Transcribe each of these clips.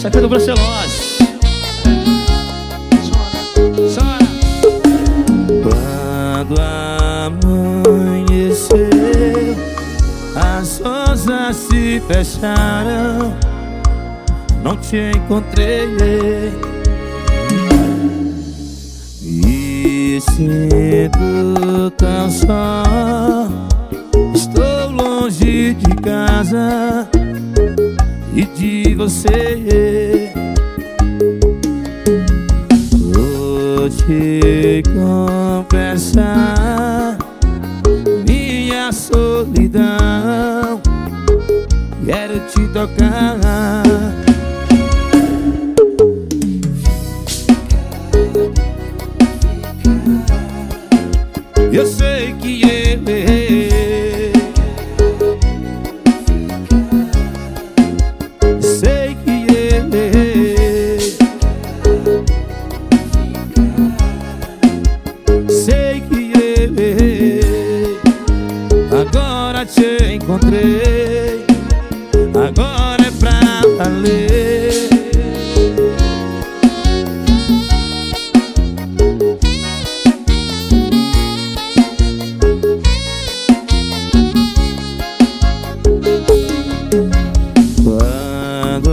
aqui é do Brucelose. Chora. Quando amanheceu, as rosas se fecharam, não te encontrei. Me sinto tão só, estou longe de casa e de você. Vou te confessar minha solidão, quero te tocar. Eu sei que eu errei, sei que eu errei, sei que eu errei. Agora te encontrei, agora é pra valer. Quando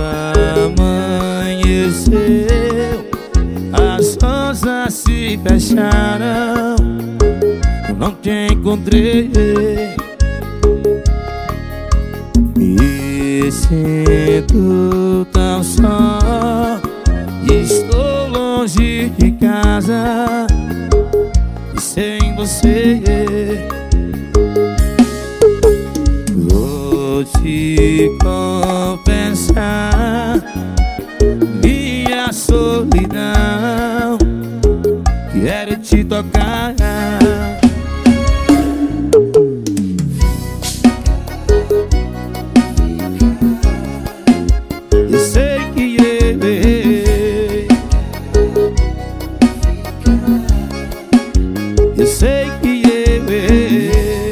amanheceu, as rosas se fecharam, não te encontrei. Me sinto tão só, estou longe de casa e sem você. Vou te confessar minha solidão, quero te tocar. Eu sei que eu errei, eu sei que eu errei,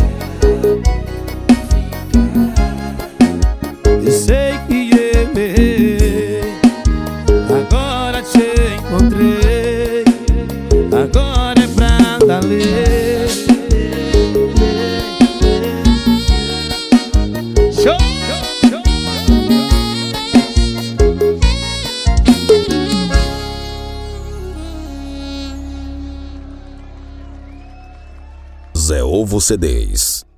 eu sei que eu errei. Agora te encontrei, agora é pra valer. Show! Zé Ovo CDs.